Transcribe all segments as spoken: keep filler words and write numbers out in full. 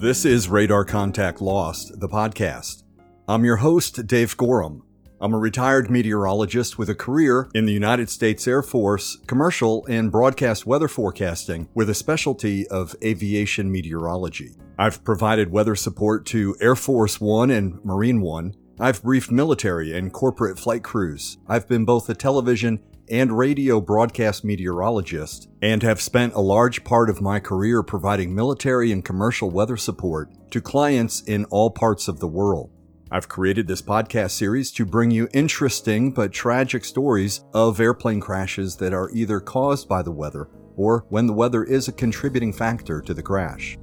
This is Radar Contact Lost, the podcast. I'm your host, Dave Gorham. I'm a retired meteorologist with a career in the United States Air Force, commercial and broadcast weather forecasting with a specialty of aviation meteorology. I've provided weather support to Air Force One and Marine One. I've briefed military and corporate flight crews. I've been both a television and radio broadcast meteorologist, and have spent a large part of my career providing military and commercial weather support to clients in all parts of the world. I've created this podcast series to bring you interesting but tragic stories of airplane crashes that are either caused by the weather or when the weather is a contributing factor to the crash.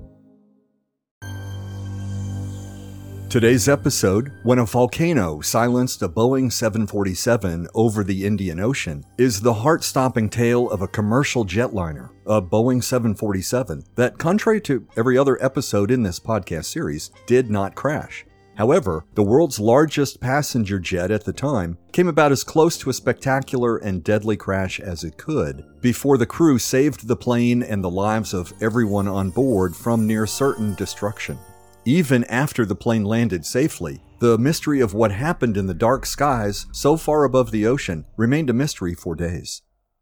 Today's episode, when a volcano silenced a Boeing seven forty-seven over the Indian Ocean, is the heart-stopping tale of a commercial jetliner, a Boeing seven forty-seven, that, contrary to every other episode in this podcast series, did not crash. However, the world's largest passenger jet at the time came about as close to a spectacular and deadly crash as it could, before the crew saved the plane and the lives of everyone on board from near certain destruction. Even after the plane landed safely, the mystery of what happened in the dark skies so far above the ocean remained a mystery for days.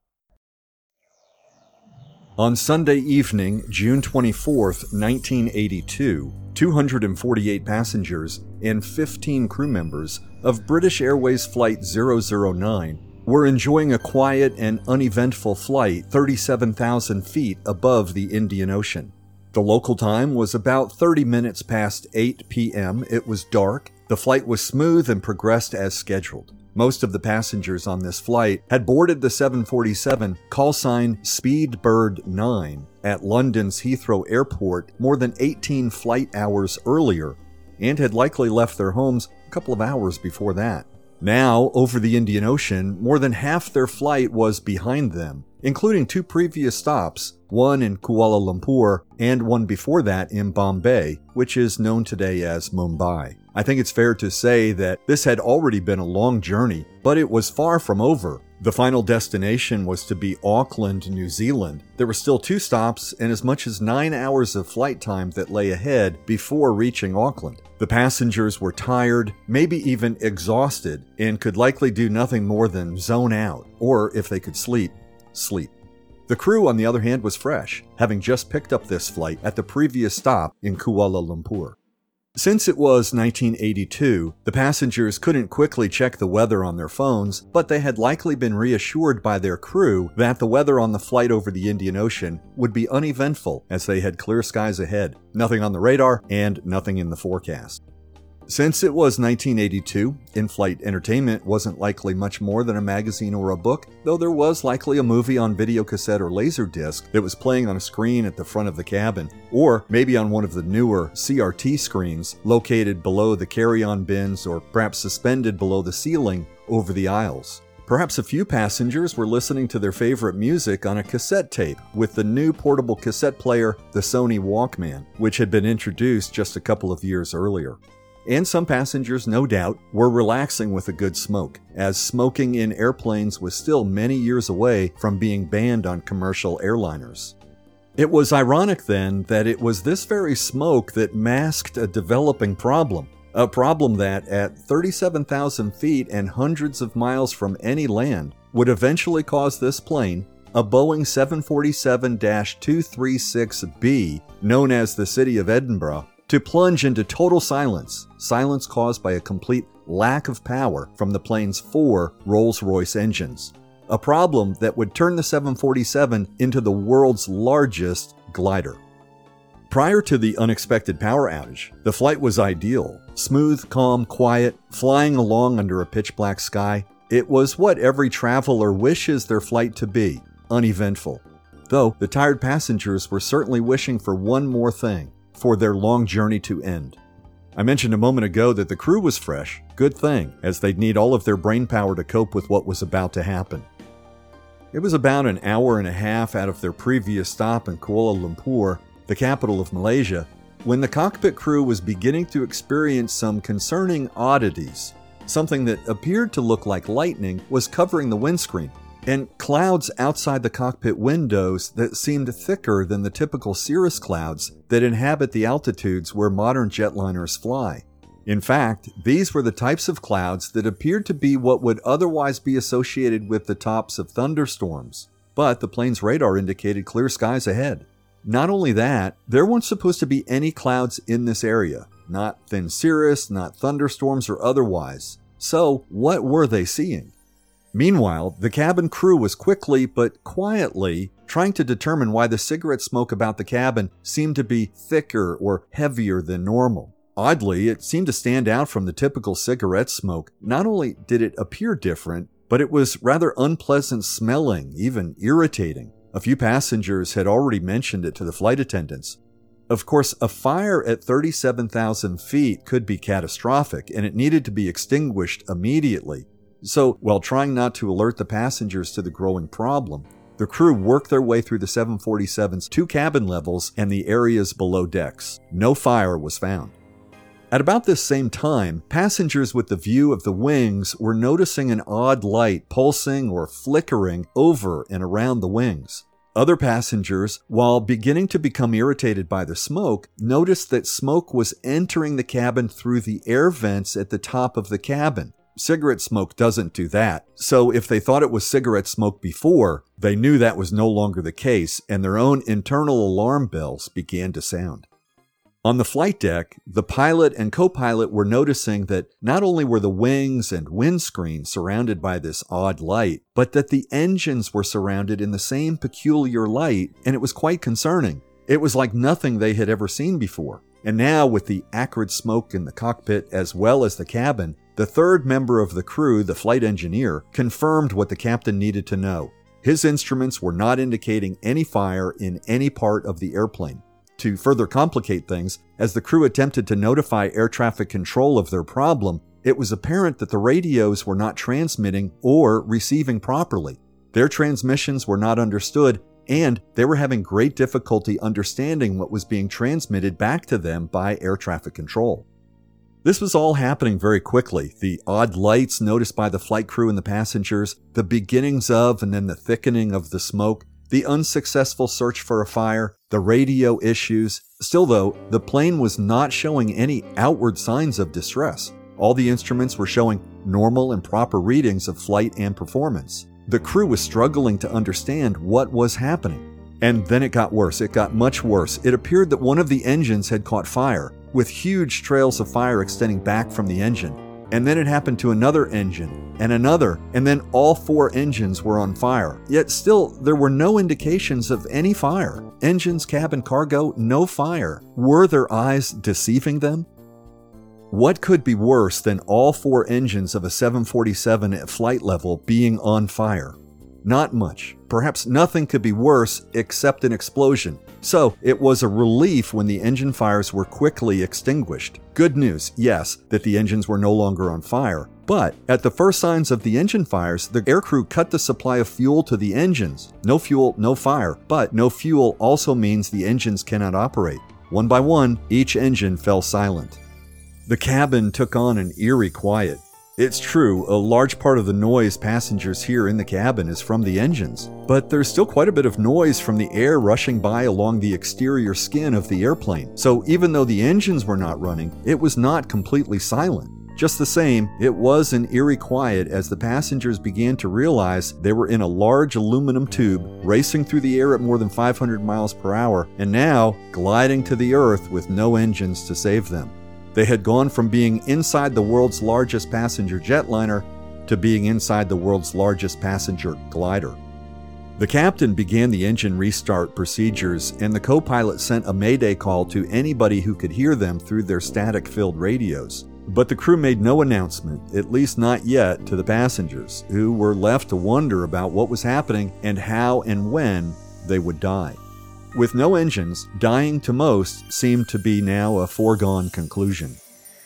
On Sunday evening, June twenty-fourth, nineteen eighty-two, two hundred forty-eight passengers and fifteen crew members of British Airways Flight zero zero nine were enjoying a quiet and uneventful flight thirty-seven thousand feet above the Indian Ocean. The local time was about thirty minutes past eight p.m. It was dark. The flight was smooth and progressed as scheduled. Most of the passengers on this flight had boarded the seven forty-seven call sign Speedbird nine at London's Heathrow Airport more than eighteen flight hours earlier and had likely left their homes a couple of hours before that. Now, over the Indian Ocean, more than half their flight was behind them, including two previous stops, one in Kuala Lumpur and one before that in Bombay, which is known today as Mumbai. I think it's fair to say that this had already been a long journey, but it was far from over. The final destination was to be Auckland, New Zealand. There were still two stops and as much as nine hours of flight time that lay ahead before reaching Auckland. The passengers were tired, maybe even exhausted, and could likely do nothing more than zone out, or if they could sleep, sleep. The crew, on the other hand, was fresh, having just picked up this flight at the previous stop in Kuala Lumpur. Since it was nineteen eighty-two, the passengers couldn't quickly check the weather on their phones, but they had likely been reassured by their crew that the weather on the flight over the Indian Ocean would be uneventful as they had clear skies ahead, nothing on the radar, and nothing in the forecast. Since it was nineteen eighty-two, in-flight entertainment wasn't likely much more than a magazine or a book, though there was likely a movie on videocassette or laserdisc that was playing on a screen at the front of the cabin, or maybe on one of the newer C R T screens located below the carry-on bins or perhaps suspended below the ceiling over the aisles. Perhaps a few passengers were listening to their favorite music on a cassette tape with the new portable cassette player, the Sony Walkman, which had been introduced just a couple of years earlier. And some passengers, no doubt, were relaxing with a good smoke, as smoking in airplanes was still many years away from being banned on commercial airliners. It was ironic then that it was this very smoke that masked a developing problem, a problem that, at thirty-seven thousand feet and hundreds of miles from any land, would eventually cause this plane, a Boeing seven forty-seven dash two thirty-six B, known as the City of Edinburgh, to plunge into total silence, silence caused by a complete lack of power from the plane's four Rolls-Royce engines. A problem that would turn the seven forty-seven into the world's largest glider. Prior to the unexpected power outage, the flight was ideal. Smooth, calm, quiet, flying along under a pitch-black sky. It was what every traveler wishes their flight to be, uneventful. Though the tired passengers were certainly wishing for one more thing, for their long journey to end. I mentioned a moment ago that the crew was fresh. Good thing, as they'd need all of their brain power to cope with what was about to happen. It was about an hour and a half out of their previous stop in Kuala Lumpur, the capital of Malaysia, when the cockpit crew was beginning to experience some concerning oddities. Something that appeared to look like lightning was covering the windscreen. and clouds outside the cockpit windows that seemed thicker than the typical cirrus clouds that inhabit the altitudes where modern jetliners fly. In fact, these were the types of clouds that appeared to be what would otherwise be associated with the tops of thunderstorms, but the plane's radar indicated clear skies ahead. Not only that, there weren't supposed to be any clouds in this area, not thin cirrus, not thunderstorms or otherwise. So, what were they seeing? Meanwhile, the cabin crew was quickly but quietly trying to determine why the cigarette smoke about the cabin seemed to be thicker or heavier than normal. Oddly, it seemed to stand out from the typical cigarette smoke. Not only did it appear different, but it was rather unpleasant smelling, even irritating. A few passengers had already mentioned it to the flight attendants. Of course, a fire at thirty-seven thousand feet could be catastrophic, and it needed to be extinguished immediately. So, while trying not to alert the passengers to the growing problem, the crew worked their way through the seven forty-seven's two cabin levels and the areas below decks. No fire was found. At about this same time, passengers with the view of the wings were noticing an odd light pulsing or flickering over and around the wings. Other passengers, while beginning to become irritated by the smoke, noticed that smoke was entering the cabin through the air vents at the top of the cabin. Cigarette smoke doesn't do that, so if they thought it was cigarette smoke before, they knew that was no longer the case, and their own internal alarm bells began to sound. On the flight deck, the pilot and co-pilot were noticing that not only were the wings and windscreen surrounded by this odd light, but that the engines were surrounded in the same peculiar light, and it was quite concerning. It was like nothing they had ever seen before. And now, with the acrid smoke in the cockpit as well as the cabin, the third member of the crew, the flight engineer, confirmed what the captain needed to know. His instruments were not indicating any fire in any part of the airplane. To further complicate things, as the crew attempted to notify air traffic control of their problem, it was apparent that the radios were not transmitting or receiving properly. Their transmissions were not understood, and they were having great difficulty understanding what was being transmitted back to them by air traffic control. This was all happening very quickly. The odd lights noticed by the flight crew and the passengers, the beginnings of and then the thickening of the smoke, the unsuccessful search for a fire, the radio issues. Still though, the plane was not showing any outward signs of distress. All the instruments were showing normal and proper readings of flight and performance. The crew was struggling to understand what was happening. And then it got worse. It got much worse. It appeared that one of the engines had caught fire, with huge trails of fire extending back from the engine. And then it happened to another engine, and another, and then all four engines were on fire. Yet still, there were no indications of any fire. Engines, cabin, cargo, no fire. Were their eyes deceiving them? What could be worse than all four engines of a seven forty-seven at flight level being on fire? Not much. Perhaps nothing could be worse except an explosion. So it was a relief when the engine fires were quickly extinguished. Good news, yes, that the engines were no longer on fire. But at the first signs of the engine fires, the aircrew cut the supply of fuel to the engines. No fuel, no fire. But no fuel also means the engines cannot operate. One by one, each engine fell silent. The cabin took on an eerie quiet. It's true, a large part of the noise passengers hear in the cabin is from the engines, but there's still quite a bit of noise from the air rushing by along the exterior skin of the airplane. So even though the engines were not running, it was not completely silent. Just the same, it was an eerie quiet as the passengers began to realize they were in a large aluminum tube racing through the air at more than five hundred miles per hour, and now gliding to the earth with no engines to save them. They had gone from being inside the world's largest passenger jetliner to being inside the world's largest passenger glider. The captain began the engine restart procedures, and the co-pilot sent a mayday call to anybody who could hear them through their static-filled radios. But the crew made no announcement, at least not yet, to the passengers, who were left to wonder about what was happening and how and when they would die. With no engines, dying to most seemed to be now a foregone conclusion.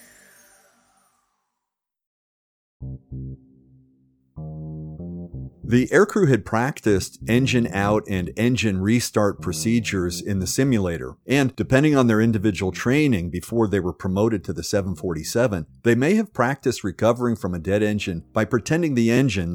The aircrew had practiced engine out and engine restart procedures in the simulator, and depending on their individual training before they were promoted to the seven forty-seven, they may have practiced recovering from a dead engine by pretending the engines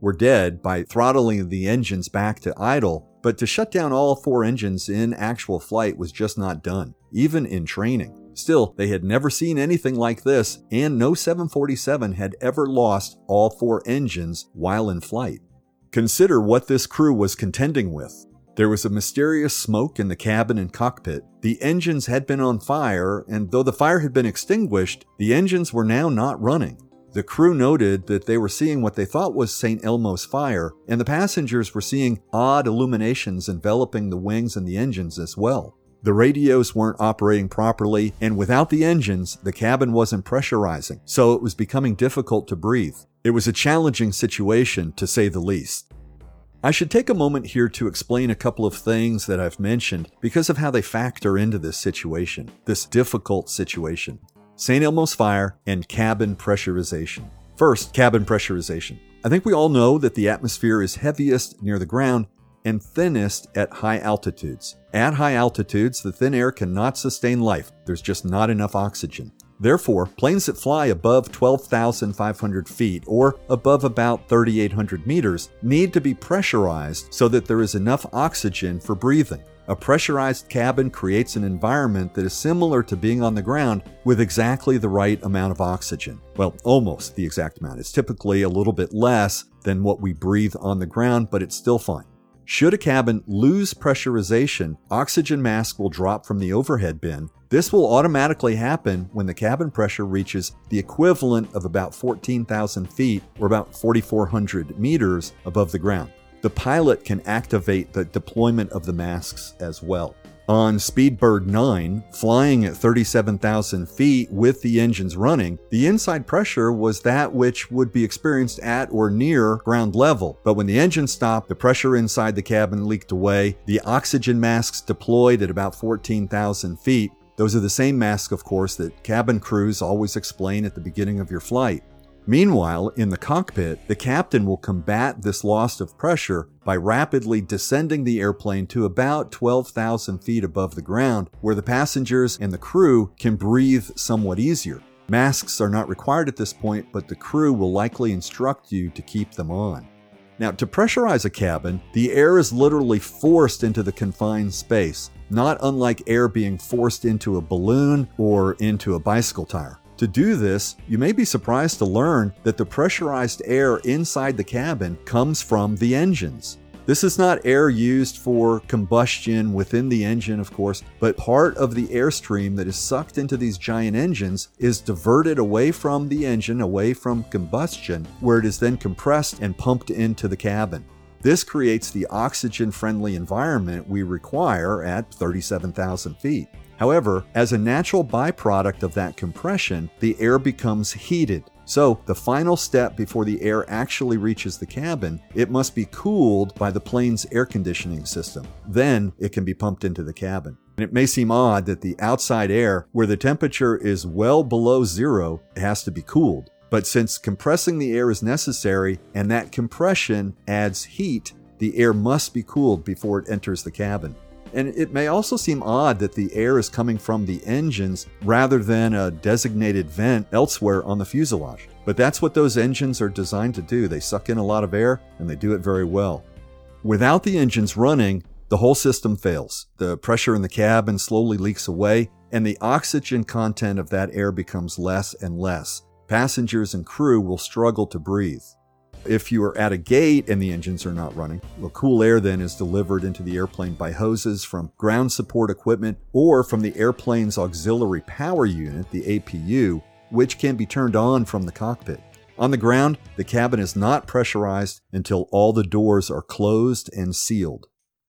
were dead by throttling the engines back to idle, but to shut down all four engines in actual flight was just not done, even in training. Still, they had never seen anything like this, and no seven forty-seven had ever lost all four engines while in flight. Consider what this crew was contending with. There was a mysterious smoke in the cabin and cockpit. The engines had been on fire, and though the fire had been extinguished, the engines were now not running. The crew noted that they were seeing what they thought was Saint Elmo's fire, and the passengers were seeing odd illuminations enveloping the wings and the engines as well. The radios weren't operating properly, and without the engines, the cabin wasn't pressurizing, so it was becoming difficult to breathe. It was a challenging situation, to say the least. I should take a moment here to explain a couple of things that I've mentioned because of how they factor into this situation, this difficult situation. Saint Elmo's fire and cabin pressurization. First, cabin pressurization. I think we all know that the atmosphere is heaviest near the ground and thinnest at high altitudes. At high altitudes, the thin air cannot sustain life. There's just not enough oxygen. Therefore, planes that fly above twelve thousand five hundred feet or above about three thousand eight hundred meters need to be pressurized so that there is enough oxygen for breathing. A pressurized cabin creates an environment that is similar to being on the ground with exactly the right amount of oxygen. Well, almost the exact amount. It's typically a little bit less than what we breathe on the ground, but it's still fine. Should a cabin lose pressurization, oxygen mask will drop from the overhead bin. This will automatically happen when the cabin pressure reaches the equivalent of about fourteen thousand feet or about four thousand four hundred meters above the ground. The pilot can activate the deployment of the masks as well. On Speedbird nine, flying at thirty-seven thousand feet with the engines running, the inside pressure was that which would be experienced at or near ground level. But when the engine stopped, the pressure inside the cabin leaked away. The oxygen masks deployed at about fourteen thousand feet. Those are the same masks, of course, that cabin crews always explain at the beginning of your flight. Meanwhile, in the cockpit, the captain will combat this loss of pressure by rapidly descending the airplane to about twelve thousand feet above the ground, where the passengers and the crew can breathe somewhat easier. Masks are not required at this point, but the crew will likely instruct you to keep them on. Now, to pressurize a cabin, the air is literally forced into the confined space, not unlike air being forced into a balloon or into a bicycle tire. To do this, you may be surprised to learn that the pressurized air inside the cabin comes from the engines. This is not air used for combustion within the engine, of course, but part of the airstream that is sucked into these giant engines is diverted away from the engine, away from combustion, where it is then compressed and pumped into the cabin. This creates the oxygen-friendly environment we require at thirty-seven thousand feet. However, as a natural byproduct of that compression, the air becomes heated. So, the final step before the air actually reaches the cabin, it must be cooled by the plane's air conditioning system. Then, it can be pumped into the cabin. And it may seem odd that the outside air, where the temperature is well below zero, has to be cooled. But since compressing the air is necessary, and that compression adds heat, the air must be cooled before it enters the cabin. And it may also seem odd that the air is coming from the engines rather than a designated vent elsewhere on the fuselage. But that's what those engines are designed to do. They suck in a lot of air, and they do it very well. Without the engines running, the whole system fails. The pressure in the cabin slowly leaks away, and the oxygen content of that air becomes less and less. Passengers and crew will struggle to breathe. If you are at a gate and the engines are not running, well, cool air then is delivered into the airplane by hoses from ground support equipment or from the airplane's auxiliary power unit, the A P U, which can be turned on from the cockpit. On the ground, the cabin is not pressurized until all the doors are closed and sealed.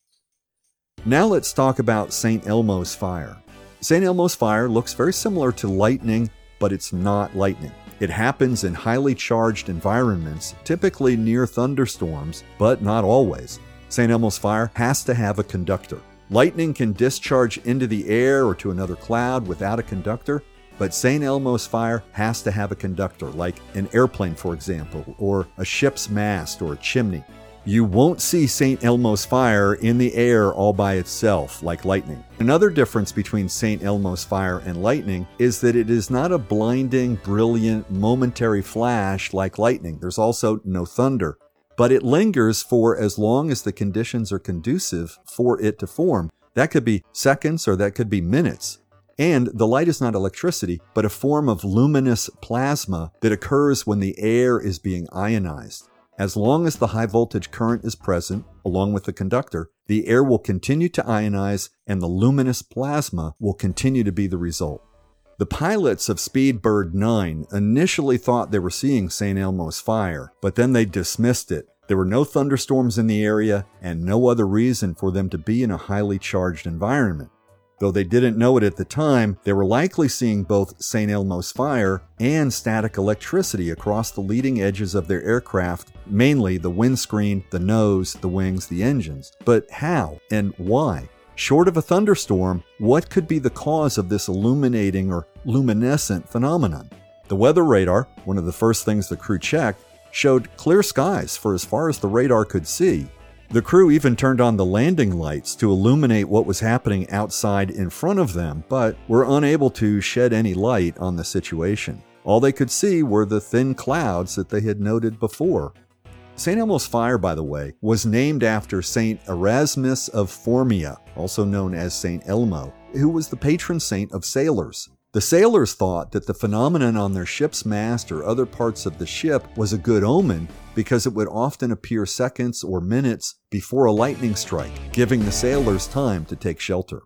Now let's talk about Saint Elmo's fire. Saint Elmo's fire looks very similar to lightning, but it's not lightning. It happens in highly charged environments, typically near thunderstorms, but not always. Saint Elmo's fire has to have a conductor. Lightning can discharge into the air or to another cloud without a conductor, but Saint Elmo's fire has to have a conductor, like an airplane, for example, or a ship's mast or a chimney. You won't see Saint Elmo's fire in the air all by itself, like lightning. Another difference between Saint Elmo's fire and lightning is that it is not a blinding, brilliant, momentary flash like lightning. There's also no thunder. but it lingers for as long as the conditions are conducive for it to form. That could be seconds or that could be minutes. And the light is not electricity, but a form of luminous plasma that occurs when the air is being ionized. As long as the high voltage current is present, along with the conductor, the air will continue to ionize and the luminous plasma will continue to be the result. The pilots of Speedbird nine initially thought they were seeing Saint Elmo's fire, but then they dismissed it. There were no thunderstorms in the area and no other reason for them to be in a highly charged environment. Though they didn't know it at the time, they were likely seeing both Saint Elmo's fire and static electricity across the leading edges of their aircraft, mainly the windscreen, the nose, the wings, the engines. But how and why? Short of a thunderstorm, what could be the cause of this illuminating or luminescent phenomenon? The weather radar, one of the first things the crew checked, showed clear skies for as far as the radar could see. The crew even turned on the landing lights to illuminate what was happening outside in front of them, but were unable to shed any light on the situation. All they could see were the thin clouds that they had noted before. Saint Elmo's fire, by the way, was named after Saint Erasmus of Formia, also known as Saint Elmo, who was the patron saint of sailors. The sailors thought that the phenomenon on their ship's mast or other parts of the ship was a good omen because it would often appear seconds or minutes before a lightning strike, giving the sailors time to take shelter.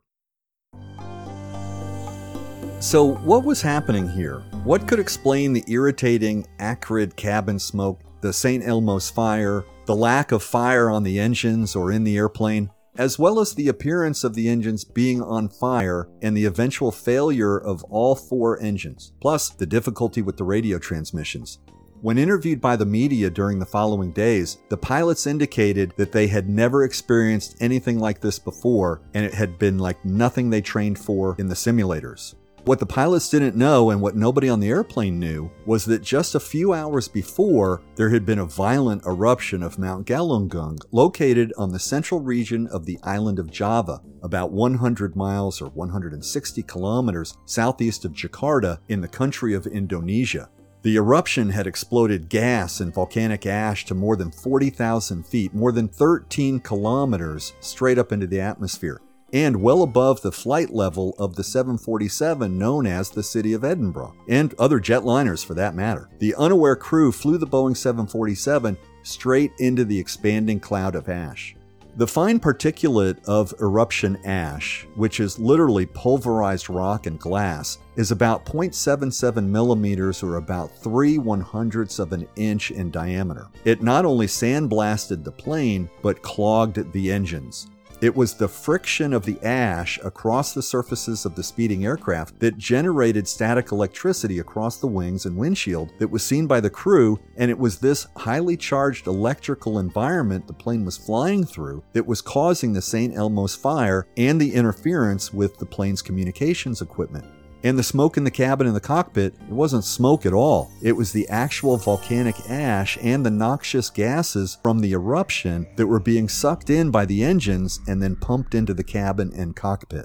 So what was happening here? What could explain the irritating, acrid cabin smoke, the Saint Elmo's fire, the lack of fire on the engines or in the airplane, as well as the appearance of the engines being on fire and the eventual failure of all four engines, plus the difficulty with the radio transmissions? When interviewed by the media during the following days, the pilots indicated that they had never experienced anything like this before, and it had been like nothing they trained for in the simulators. What the pilots didn't know, and what nobody on the airplane knew, was that just a few hours before, there had been a violent eruption of Mount Galunggung, located on the central region of the island of Java, about one hundred miles or one hundred sixty kilometers southeast of Jakarta in the country of Indonesia. The eruption had exploded gas and volcanic ash to more than forty thousand feet, more than thirteen kilometers straight up into the atmosphere, and well above the flight level of the seven forty-seven known as the City of Edinburgh, and other jetliners for that matter. The unaware crew flew the Boeing seven forty-seven straight into the expanding cloud of ash. The fine particulate of eruption ash, which is literally pulverized rock and glass, is about zero point seven seven millimeters or about three one hundredths of an inch in diameter. It not only sandblasted the plane, but clogged the engines. It was the friction of the ash across the surfaces of the speeding aircraft that generated static electricity across the wings and windshield that was seen by the crew, and it was this highly charged electrical environment the plane was flying through that was causing the Saint Elmo's fire and the interference with the plane's communications equipment. And the smoke in the cabin and the cockpit, it wasn't smoke at all. It was the actual volcanic ash and the noxious gases from the eruption that were being sucked in by the engines and then pumped into the cabin and cockpit.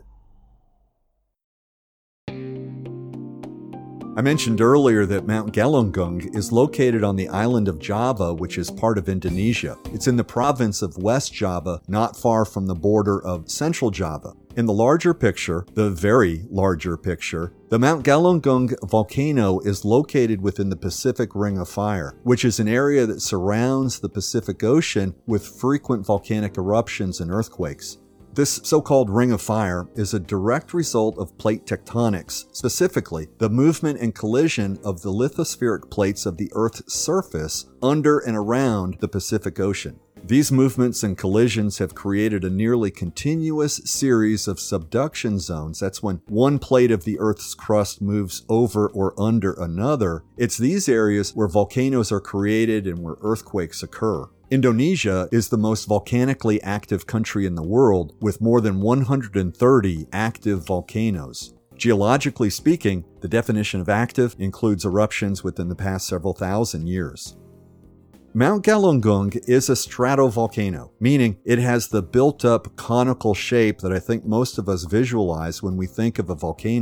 I mentioned earlier that Mount Galunggung is located on the island of Java, which is part of Indonesia. It's in the province of West Java, not far from the border of Central Java. In the larger picture, the very larger picture, the Mount Galunggung volcano is located within the Pacific Ring of Fire, which is an area that surrounds the Pacific Ocean with frequent volcanic eruptions and earthquakes. This so-called Ring of Fire is a direct result of plate tectonics, specifically the movement and collision of the lithospheric plates of the Earth's surface under and around the Pacific Ocean. These movements and collisions have created a nearly continuous series of subduction zones. That's when one plate of the Earth's crust moves over or under another. It's these areas where volcanoes are created and where earthquakes occur. Indonesia is the most volcanically active country in the world, with more than one hundred thirty active volcanoes. Geologically speaking, the definition of active includes eruptions within the past several thousand years. Mount Galunggung is a stratovolcano, meaning it has the built-up conical shape that I think most of us visualize when we think of a volcano.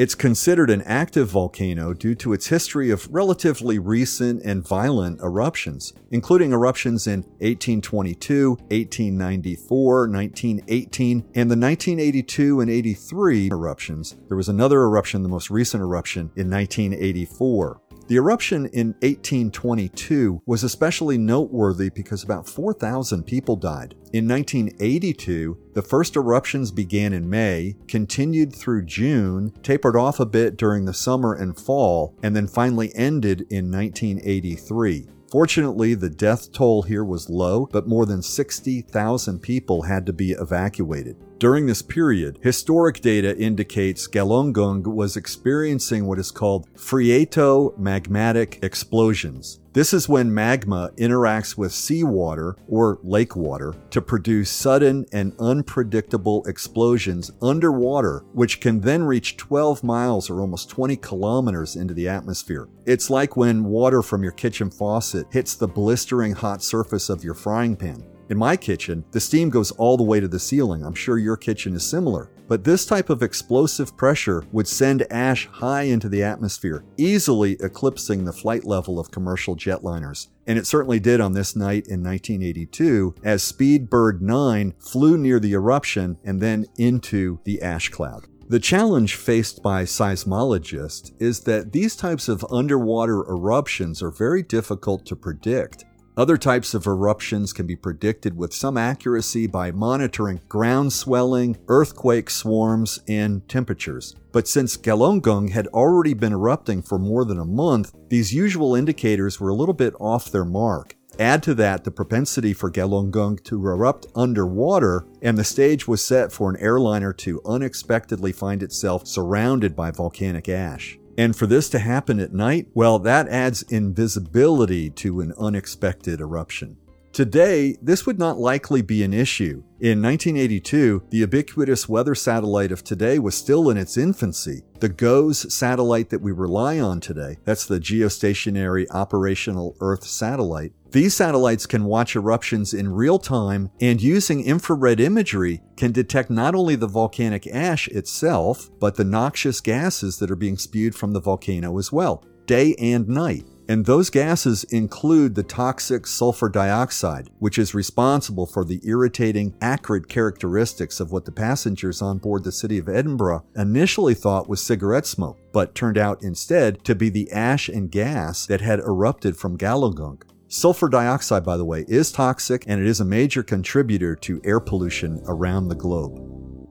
It's considered an active volcano due to its history of relatively recent and violent eruptions, including eruptions in eighteen twenty-two, eighteen ninety-four, nineteen eighteen, and the nineteen eighty-two and eighty-three eruptions. There was another eruption, the most recent eruption, in nineteen eighty-four. The eruption in eighteen twenty-two was especially noteworthy because about four thousand people died. In nineteen eighty-two, the first eruptions began in May, continued through June, tapered off a bit during the summer and fall, and then finally ended in nineteen eighty-three. Fortunately, the death toll here was low, but more than sixty thousand people had to be evacuated. During this period, historic data indicates Galunggung was experiencing what is called phreatomagmatic explosions. This is when magma interacts with seawater or lake water to produce sudden and unpredictable explosions underwater, which can then reach twelve miles or almost twenty kilometers into the atmosphere. It's like when water from your kitchen faucet hits the blistering hot surface of your frying pan. In my kitchen, the steam goes all the way to the ceiling. I'm sure your kitchen is similar. But this type of explosive pressure would send ash high into the atmosphere, easily eclipsing the flight level of commercial jetliners. And it certainly did on this night in nineteen eighty-two, as Speedbird nine flew near the eruption and then into the ash cloud. The challenge faced by seismologists is that these types of underwater eruptions are very difficult to predict. Other types of eruptions can be predicted with some accuracy by monitoring ground swelling, earthquake swarms, and temperatures. But since Galunggung had already been erupting for more than a month, these usual indicators were a little bit off their mark. Add to that the propensity for Galunggung to erupt underwater, and the stage was set for an airliner to unexpectedly find itself surrounded by volcanic ash. And for this to happen at night, well, that adds invisibility to an unexpected eruption. Today, this would not likely be an issue. In nineteen eighty-two, the ubiquitous weather satellite of today was still in its infancy. The GOES satellite that we rely on today, that's the Geostationary Operational Earth Satellite. These satellites can watch eruptions in real time and using infrared imagery can detect not only the volcanic ash itself, but the noxious gases that are being spewed from the volcano as well, day and night. And those gases include the toxic sulfur dioxide, which is responsible for the irritating, acrid characteristics of what the passengers on board the City of Edinburgh initially thought was cigarette smoke, but turned out instead to be the ash and gas that had erupted from Galunggung. Sulfur dioxide, by the way, is toxic, and it is a major contributor to air pollution around the globe.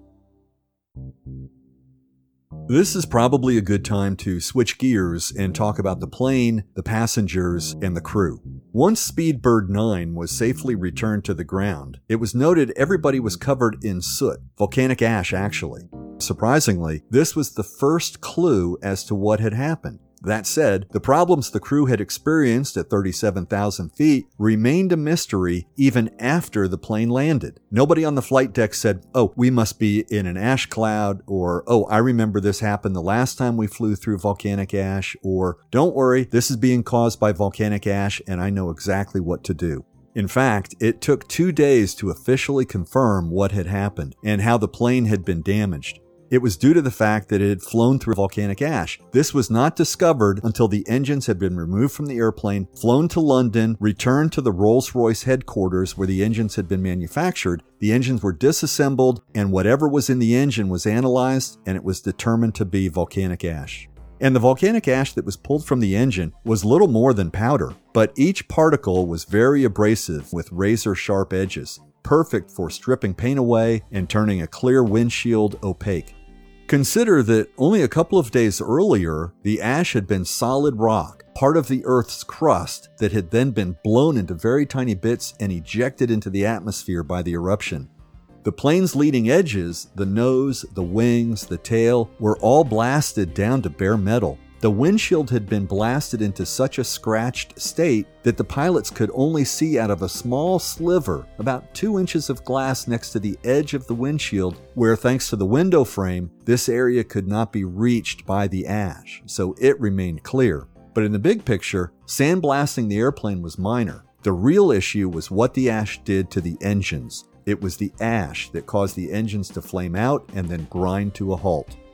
This is probably a good time to switch gears and talk about the plane, the passengers, and the crew. Once Speedbird nine was safely returned to the ground, it was noted everybody was covered in soot, volcanic ash actually. Surprisingly, this was the first clue as to what had happened. That said, the problems the crew had experienced at thirty-seven thousand feet remained a mystery even after the plane landed. Nobody on the flight deck said, "Oh, we must be in an ash cloud," or "Oh, I remember this happened the last time we flew through volcanic ash," or "Don't worry, this is being caused by volcanic ash and I know exactly what to do." In fact, it took two days to officially confirm what had happened and how the plane had been damaged. It was due to the fact that it had flown through volcanic ash. This was not discovered until the engines had been removed from the airplane, flown to London, returned to the Rolls-Royce headquarters where the engines had been manufactured. The engines were disassembled, and whatever was in the engine was analyzed, and it was determined to be volcanic ash. And the volcanic ash that was pulled from the engine was little more than powder, but each particle was very abrasive with razor-sharp edges, perfect for stripping paint away and turning a clear windshield opaque. Consider that only a couple of days earlier, the ash had been solid rock, part of the Earth's crust that had then been blown into very tiny bits and ejected into the atmosphere by the eruption. The plane's leading edges, the nose, the wings, the tail, were all blasted down to bare metal. The windshield had been blasted into such a scratched state that the pilots could only see out of a small sliver, about two inches of glass next to the edge of the windshield, where thanks to the window frame, this area could not be reached by the ash, so it remained clear. But in the big picture, sandblasting the airplane was minor. The real issue was what the ash did to the engines. It was the ash that caused the engines to flame out and then grind to a halt.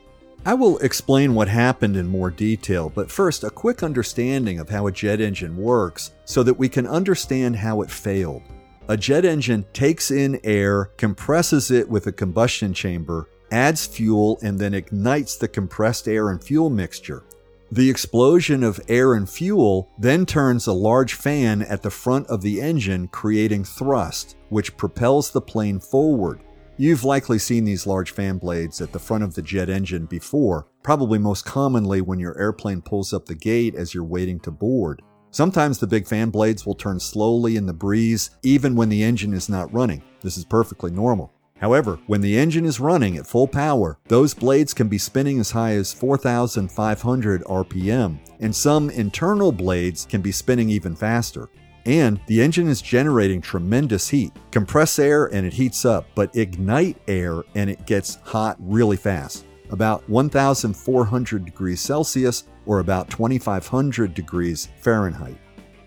I will explain what happened in more detail, but first, a quick understanding of how a jet engine works so that we can understand how it failed. A jet engine takes in air, compresses it with a combustion chamber, adds fuel, and then ignites the compressed air and fuel mixture. The explosion of air and fuel then turns a large fan at the front of the engine, creating thrust, which propels the plane forward. You've likely seen these large fan blades at the front of the jet engine before, probably most commonly when your airplane pulls up the gate as you're waiting to board. Sometimes the big fan blades will turn slowly in the breeze, even when the engine is not running. This is perfectly normal. However, when the engine is running at full power, those blades can be spinning as high as four thousand five hundred R P M, and some internal blades can be spinning even faster. And the engine is generating tremendous heat. Compress air and it heats up, but ignite air and it gets hot really fast, about one thousand four hundred degrees Celsius or about twenty-five hundred degrees Fahrenheit.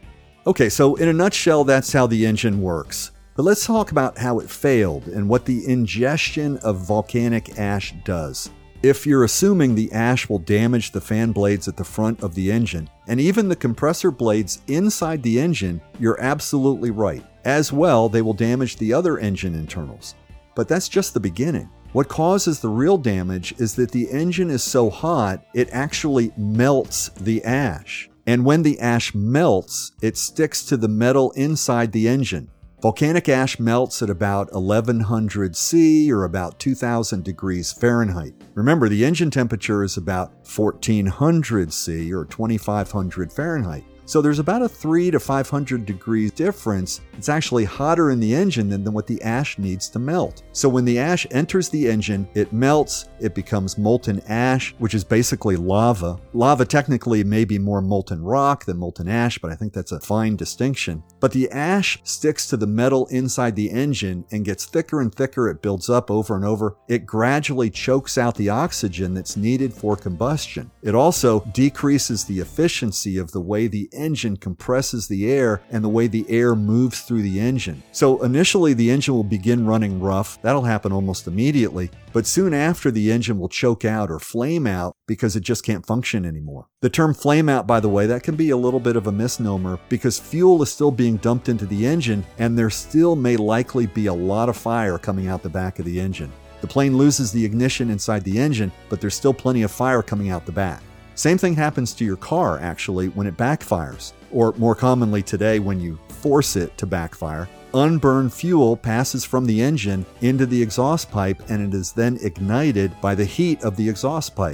Okay, so in a nutshell, that's how the engine works. But let's talk about how it failed and what the ingestion of volcanic ash does. If you're assuming the ash will damage the fan blades at the front of the engine, and even the compressor blades inside the engine, you're absolutely right. As well, they will damage the other engine internals. But that's just the beginning. What causes the real damage is that the engine is so hot, it actually melts the ash. And when the ash melts, it sticks to the metal inside the engine. Volcanic ash melts at about eleven hundred C or about two thousand degrees Fahrenheit. Remember, the engine temperature is about fourteen hundred C or twenty-five hundred Fahrenheit. So there's about a three to five hundred degrees difference. It's actually hotter in the engine than, than what the ash needs to melt. So when the ash enters the engine, it melts, it becomes molten ash, which is basically lava. Lava technically may be more molten rock than molten ash, but I think that's a fine distinction. But the ash sticks to the metal inside the engine and gets thicker and thicker. It builds up over and over. It gradually chokes out the oxygen that's needed for combustion. It also decreases the efficiency of the way the engine compresses the air and the way the air moves through the engine. So initially the engine will begin running rough. That'll happen almost immediately. But soon after, the engine will choke out or flame out because it just can't function anymore. The term flame out, by the way, that can be a little bit of a misnomer because fuel is still being dumped into the engine and there still may likely be a lot of fire coming out the back of the engine. The plane loses the ignition inside the engine, but there's still plenty of fire coming out the back. Same thing happens to your car, actually, when it backfires, or more commonly today, when you force it to backfire. Unburned fuel passes from the engine into the exhaust pipe, and it is then ignited by the heat of the exhaust pipe.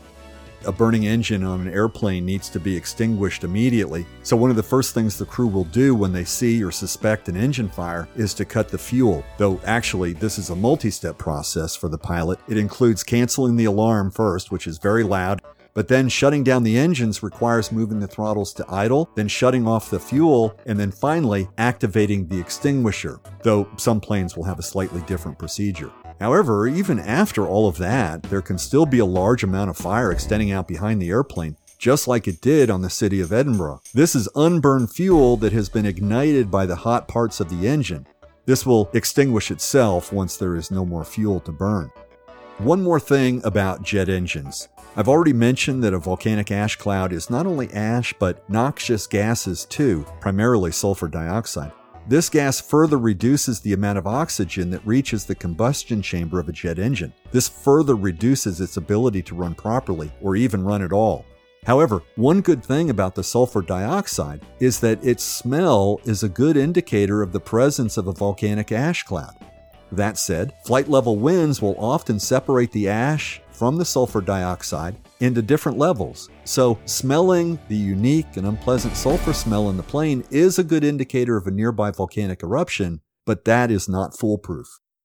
A burning engine on an airplane needs to be extinguished immediately, so one of the first things the crew will do when they see or suspect an engine fire is to cut the fuel. Though actually, this is a multi-step process for the pilot. It includes canceling the alarm first, which is very loud, but then shutting down the engines requires moving the throttles to idle, then shutting off the fuel, and then finally activating the extinguisher, though some planes will have a slightly different procedure. However, even after all of that, there can still be a large amount of fire extending out behind the airplane, just like it did on the city of Edinburgh. This is unburned fuel that has been ignited by the hot parts of the engine. This will extinguish itself once there is no more fuel to burn. One more thing about jet engines. I've already mentioned that a volcanic ash cloud is not only ash, but noxious gases too, primarily sulfur dioxide. This gas further reduces the amount of oxygen that reaches the combustion chamber of a jet engine. This further reduces its ability to run properly, or even run at all. However, one good thing about the sulfur dioxide is that its smell is a good indicator of the presence of a volcanic ash cloud. That said, flight level winds will often separate the ash from the sulfur dioxide into different levels. So smelling the unique and unpleasant sulfur smell in the plane is a good indicator of a nearby volcanic eruption, but that is not foolproof.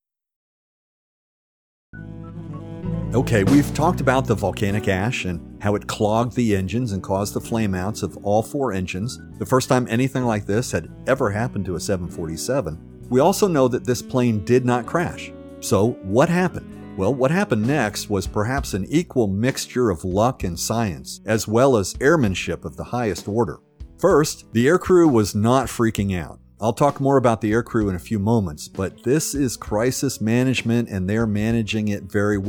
Okay, we've talked about the volcanic ash and how it clogged the engines and caused the flameouts of all four engines, the first time anything like this had ever happened to a seven forty-seven. We also know that this plane did not crash. So what happened? Well, what happened next was perhaps an equal mixture of luck and science, as well as airmanship of the highest order. First, the aircrew was not freaking out. I'll talk more about the aircrew in a few moments, but this is crisis management and they're managing it very well.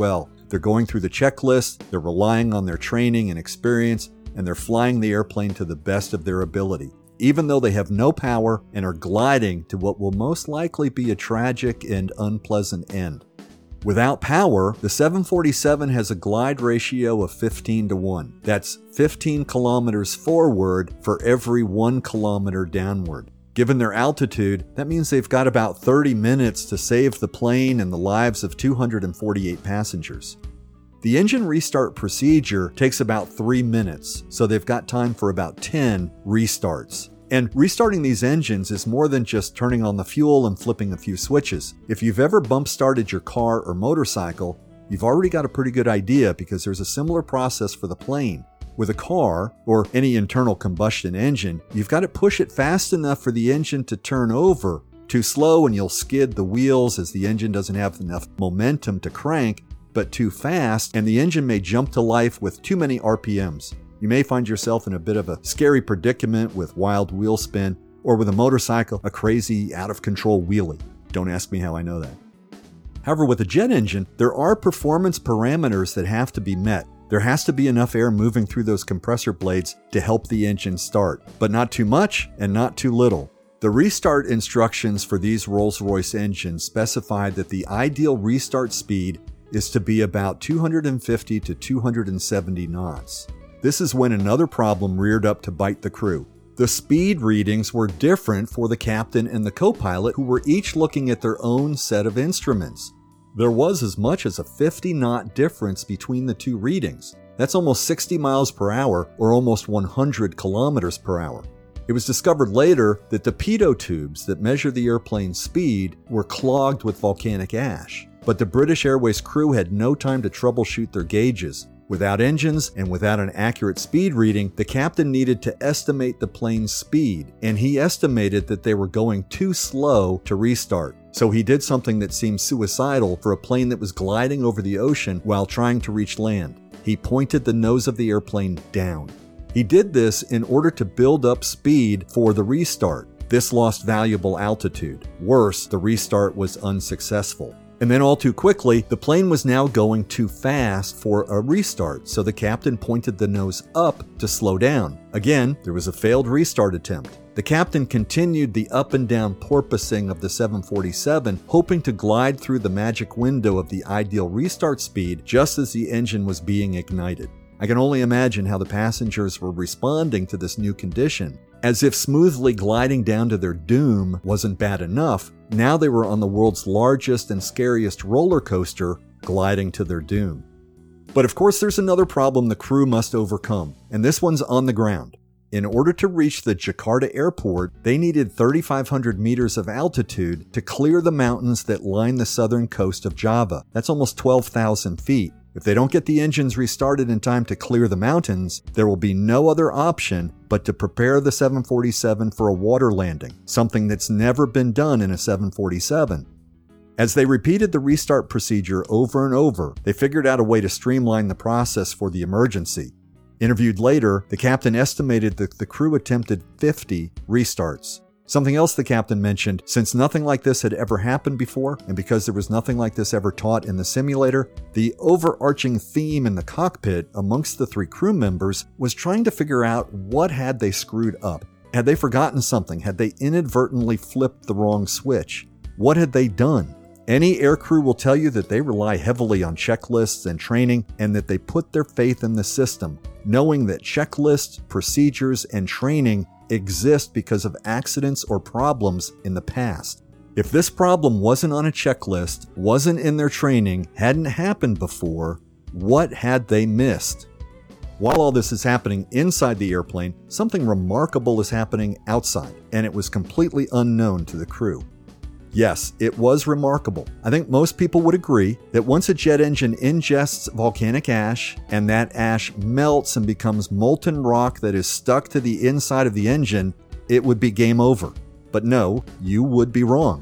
They're going through the checklist, they're relying on their training and experience, and they're flying the airplane to the best of their ability, even though they have no power and are gliding to what will most likely be a tragic and unpleasant end. Without power, the seven forty-seven has a glide ratio of fifteen to one. That's fifteen kilometers forward for every one kilometer downward. Given their altitude, that means they've got about thirty minutes to save the plane and the lives of two hundred forty-eight passengers. The engine restart procedure takes about three minutes, so they've got time for about ten restarts. And restarting these engines is more than just turning on the fuel and flipping a few switches. If you've ever bump started your car or motorcycle, you've already got a pretty good idea because there's a similar process for the plane. With a car, or any internal combustion engine, you've got to push it fast enough for the engine to turn over. Too slow and you'll skid the wheels as the engine doesn't have enough momentum to crank, but too fast and the engine may jump to life with too many R P Ms. You may find yourself in a bit of a scary predicament with wild wheel spin, or with a motorcycle, a crazy, out-of-control wheelie. Don't ask me how I know that. However, with a jet engine, there are performance parameters that have to be met. There has to be enough air moving through those compressor blades to help the engine start, but not too much and not too little. The restart instructions for these Rolls-Royce engines specify that the ideal restart speed is to be about two hundred fifty to two hundred seventy knots. This is when another problem reared up to bite the crew. The speed readings were different for the captain and the co-pilot, who were each looking at their own set of instruments. There was as much as a fifty knot difference between the two readings. That's almost sixty miles per hour, or almost one hundred kilometers per hour. It was discovered later that the pitot tubes that measure the airplane's speed were clogged with volcanic ash. But the British Airways crew had no time to troubleshoot their gauges. Without engines and without an accurate speed reading, the captain needed to estimate the plane's speed, and he estimated that they were going too slow to restart. So he did something that seemed suicidal for a plane that was gliding over the ocean while trying to reach land. He pointed the nose of the airplane down. He did this in order to build up speed for the restart. This lost valuable altitude. Worse, the restart was unsuccessful. And then all too quickly, the plane was now going too fast for a restart, so the captain pointed the nose up to slow down. Again, there was a failed restart attempt. The captain continued the up and down porpoising of the seven forty-seven, hoping to glide through the magic window of the ideal restart speed just as the engine was being ignited. I can only imagine how the passengers were responding to this new condition. As if smoothly gliding down to their doom wasn't bad enough, now they were on the world's largest and scariest roller coaster, gliding to their doom. But of course there's another problem the crew must overcome, and this one's on the ground. In order to reach the Jakarta airport, they needed thirty-five hundred meters of altitude to clear the mountains that line the southern coast of Java. That's almost twelve thousand feet. If they don't get the engines restarted in time to clear the mountains, there will be no other option but to prepare the seven forty-seven for a water landing, something that's never been done in a seven forty-seven. As they repeated the restart procedure over and over, they figured out a way to streamline the process for the emergency. Interviewed later, the captain estimated that the crew attempted fifty restarts. Something else the captain mentioned, since nothing like this had ever happened before, and because there was nothing like this ever taught in the simulator, the overarching theme in the cockpit amongst the three crew members was trying to figure out what had they screwed up. Had they forgotten something? Had they inadvertently flipped the wrong switch? What had they done? Any aircrew will tell you that they rely heavily on checklists and training, and that they put their faith in the system, knowing that checklists, procedures, and training exist because of accidents or problems in the past. If this problem wasn't on a checklist, wasn't in their training, hadn't happened before, what had they missed? While all this is happening inside the airplane, something remarkable is happening outside, and it was completely unknown to the crew. Yes, it was remarkable. I think most people would agree that once a jet engine ingests volcanic ash and that ash melts and becomes molten rock that is stuck to the inside of the engine, it would be game over. But no, you would be wrong.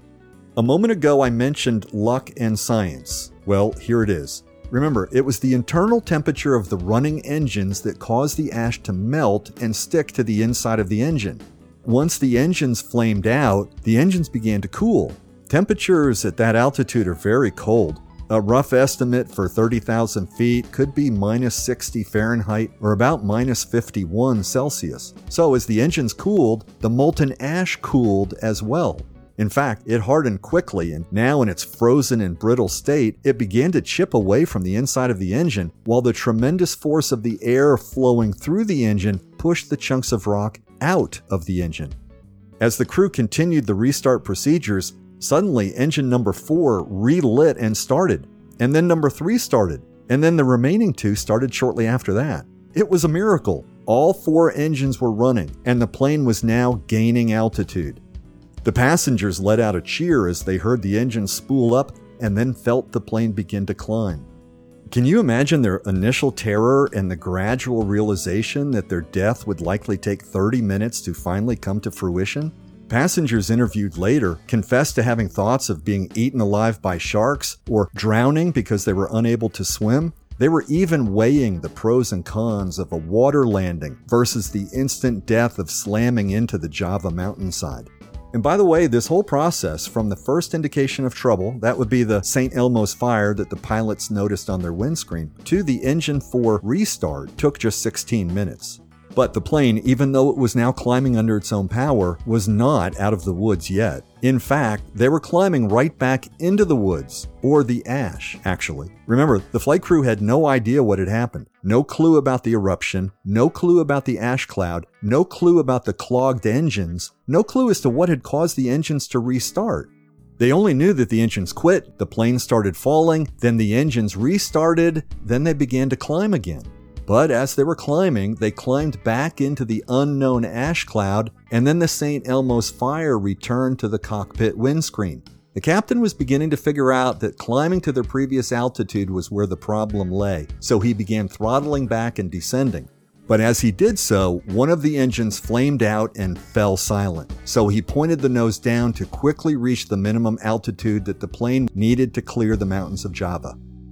A moment ago I mentioned luck and science. Well, here it is. Remember, it was the internal temperature of the running engines that caused the ash to melt and stick to the inside of the engine. Once the engines flamed out, the engines began to cool. Temperatures at that altitude are very cold. A rough estimate for thirty thousand feet could be minus sixty Fahrenheit or about minus fifty-one Celsius. So as the engines cooled, the molten ash cooled as well. In fact, it hardened quickly, and now in its frozen and brittle state, it began to chip away from the inside of the engine, while the tremendous force of the air flowing through the engine pushed the chunks of rock out of the engine. As the crew continued the restart procedures, suddenly engine number four relit and started, and then number three started, and then the remaining two started shortly after that. It was a miracle. All four engines were running, and the plane was now gaining altitude. The passengers let out a cheer as they heard the engine spool up and then felt the plane begin to climb. Can you imagine their initial terror and the gradual realization that their death would likely take thirty minutes to finally come to fruition? Passengers interviewed later confessed to having thoughts of being eaten alive by sharks or drowning because they were unable to swim. They were even weighing the pros and cons of a water landing versus the instant death of slamming into the Java mountainside. And by the way, this whole process, from the first indication of trouble, that would be the Saint Elmo's fire that the pilots noticed on their windscreen, to the engine four restart, took just sixteen minutes. But the plane, even though it was now climbing under its own power, was not out of the woods yet. In fact, they were climbing right back into the woods, or the ash, actually. Remember, the flight crew had no idea what had happened. No clue about the eruption, no clue about the ash cloud, no clue about the clogged engines, no clue as to what had caused the engines to restart. They only knew that the engines quit, the plane started falling, then the engines restarted, then they began to climb again. But as they were climbing, they climbed back into the unknown ash cloud, and then the Saint Elmo's fire returned to the cockpit windscreen. The captain was beginning to figure out that climbing to their previous altitude was where the problem lay, so he began throttling back and descending. But as he did so, one of the engines flamed out and fell silent, so he pointed the nose down to quickly reach the minimum altitude that the plane needed to clear the mountains of Java.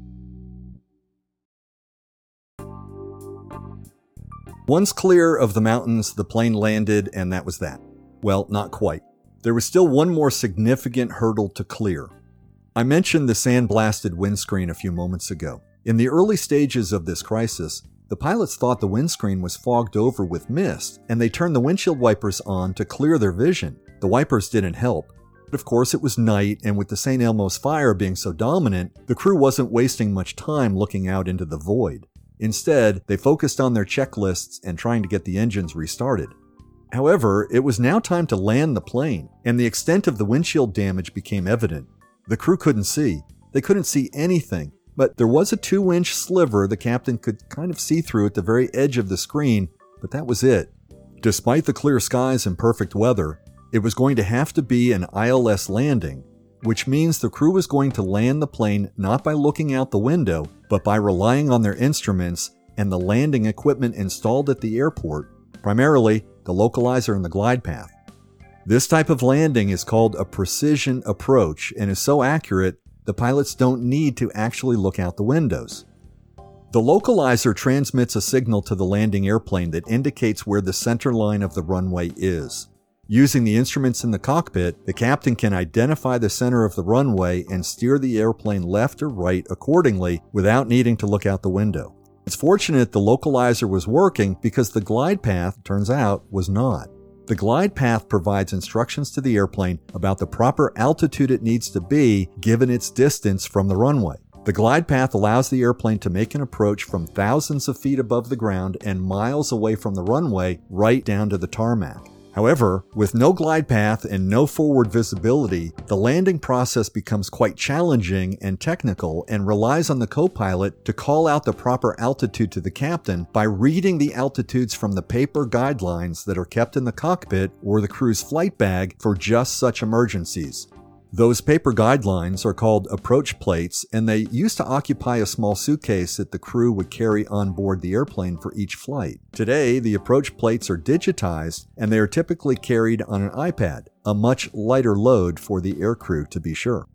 Once clear of the mountains, the plane landed, and that was that. Well, not quite. There was still one more significant hurdle to clear. I mentioned the sandblasted windscreen a few moments ago. In the early stages of this crisis, the pilots thought the windscreen was fogged over with mist, and they turned the windshield wipers on to clear their vision. The wipers didn't help. But of course, it was night, and with the Saint Elmo's fire being so dominant, the crew wasn't wasting much time looking out into the void. Instead, they focused on their checklists and trying to get the engines restarted. However, it was now time to land the plane, and the extent of the windshield damage became evident. The crew couldn't see. They couldn't see anything, but there was a two-inch sliver the captain could kind of see through at the very edge of the screen, but that was it. Despite the clear skies and perfect weather, it was going to have to be an I L S landing, which means the crew was going to land the plane not by looking out the window, but by relying on their instruments and the landing equipment installed at the airport, primarily the localizer and the glide path. This type of landing is called a precision approach and is so accurate, the pilots don't need to actually look out the windows. The localizer transmits a signal to the landing airplane that indicates where the center line of the runway is. Using the instruments in the cockpit, the captain can identify the center of the runway and steer the airplane left or right accordingly without needing to look out the window. It's fortunate the localizer was working because the glide path, turns out, was not. The glide path provides instructions to the airplane about the proper altitude it needs to be given its distance from the runway. The glide path allows the airplane to make an approach from thousands of feet above the ground and miles away from the runway right down to the tarmac. However, with no glide path and no forward visibility, the landing process becomes quite challenging and technical and relies on the co-pilot to call out the proper altitude to the captain by reading the altitudes from the paper guidelines that are kept in the cockpit or the crew's flight bag for just such emergencies. Those paper guidelines are called approach plates, and they used to occupy a small suitcase that the crew would carry on board the airplane for each flight. Today, the approach plates are digitized, and they are typically carried on an iPad, a much lighter load for the aircrew to be sure.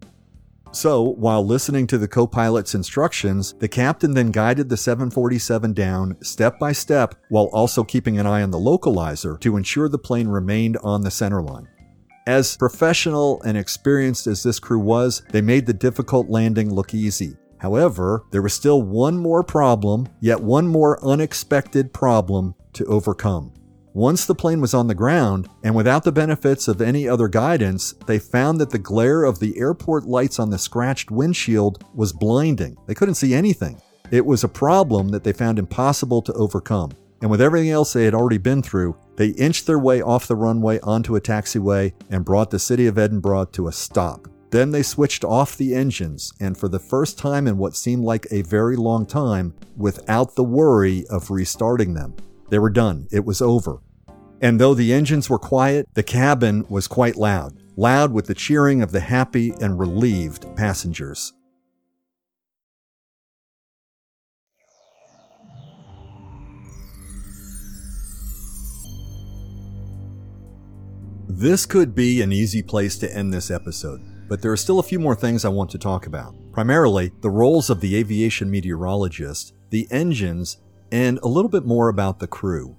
So, while listening to the co-pilot's instructions, the captain then guided the seven forty-seven down step by step while also keeping an eye on the localizer to ensure the plane remained on the center line. As professional and experienced as this crew was, they made the difficult landing look easy. However, there was still one more problem, yet one more unexpected problem to overcome. Once the plane was on the ground, and without the benefits of any other guidance, they found that the glare of the airport lights on the scratched windshield was blinding. They couldn't see anything. It was a problem that they found impossible to overcome. And with everything else they had already been through, they inched their way off the runway onto a taxiway and brought the city of Edinburgh to a stop. Then they switched off the engines, and for the first time in what seemed like a very long time, without the worry of restarting them. They were done. It was over. And though the engines were quiet, the cabin was quite loud. Loud with the cheering of the happy and relieved passengers. This could be an easy place to end this episode, but there are still a few more things I want to talk about. Primarily, the roles of the aviation meteorologist, the engines, and a little bit more about the crew.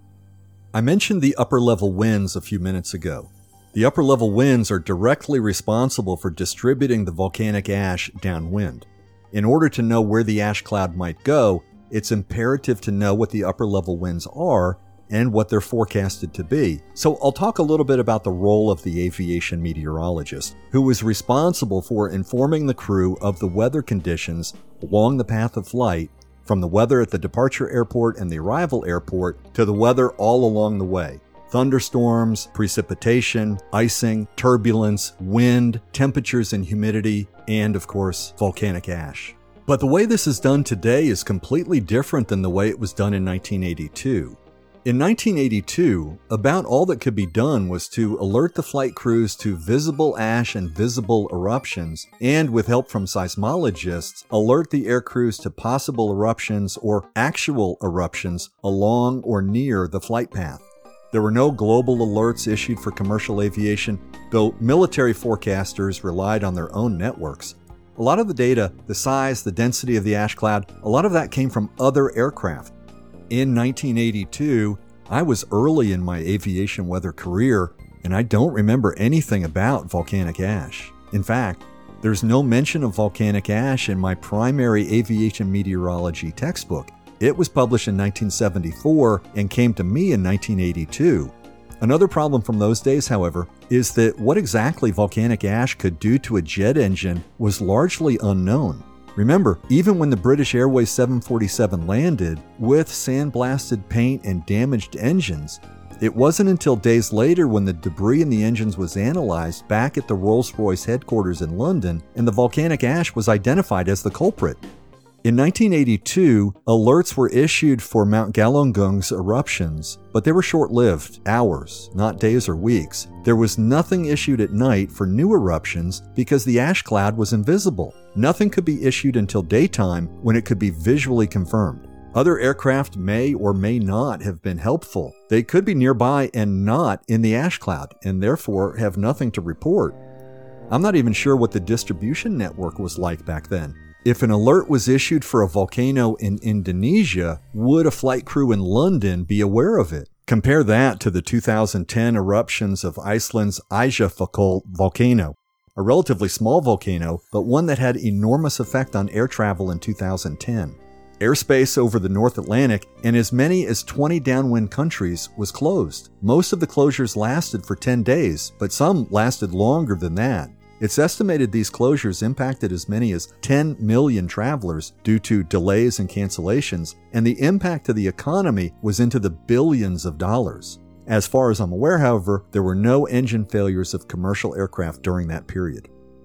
I mentioned the upper-level winds a few minutes ago. The upper-level winds are directly responsible for distributing the volcanic ash downwind. In order to know where the ash cloud might go, it's imperative to know what the upper-level winds are and what they're forecasted to be. So I'll talk a little bit about the role of the aviation meteorologist, who is responsible for informing the crew of the weather conditions along the path of flight, from the weather at the departure airport and the arrival airport to the weather all along the way. Thunderstorms, precipitation, icing, turbulence, wind, temperatures and humidity, and of course, volcanic ash. But the way this is done today is completely different than the way it was done in nineteen eighty-two. In nineteen eighty-two, about all that could be done was to alert the flight crews to visible ash and visible eruptions, and with help from seismologists, alert the air crews to possible eruptions or actual eruptions along or near the flight path. There were no global alerts issued for commercial aviation, though military forecasters relied on their own networks. A lot of the data, the size, the density of the ash cloud, a lot of that came from other aircraft. In nineteen eighty-two, I was early in my aviation weather career, and I don't remember anything about volcanic ash. In fact, there's no mention of volcanic ash in my primary aviation meteorology textbook. It was published in nineteen seventy-four and came to me in nineteen eighty-two. Another problem from those days, however, is that what exactly volcanic ash could do to a jet engine was largely unknown. Remember, even when the British Airways seven forty-seven landed, with sandblasted paint and damaged engines, it wasn't until days later when the debris in the engines was analyzed back at the Rolls-Royce headquarters in London and the volcanic ash was identified as the culprit. In nineteen eighty-two, alerts were issued for Mount Galungung's eruptions, but they were short-lived, hours, not days or weeks. There was nothing issued at night for new eruptions because the ash cloud was invisible. Nothing could be issued until daytime when it could be visually confirmed. Other aircraft may or may not have been helpful. They could be nearby and not in the ash cloud, and therefore have nothing to report. I'm not even sure what the distribution network was like back then. If an alert was issued for a volcano in Indonesia, would a flight crew in London be aware of it? Compare that to the two thousand ten eruptions of Iceland's Eyjafjallajökull volcano, a relatively small volcano, but one that had enormous effect on air travel in two thousand ten. Airspace over the North Atlantic and as many as twenty downwind countries was closed. Most of the closures lasted for ten days, but some lasted longer than that. It's estimated these closures impacted as many as ten million travelers due to delays and cancellations, and the impact to the economy was into the billions of dollars. As far as I'm aware, however, there were no engine failures of commercial aircraft during that period.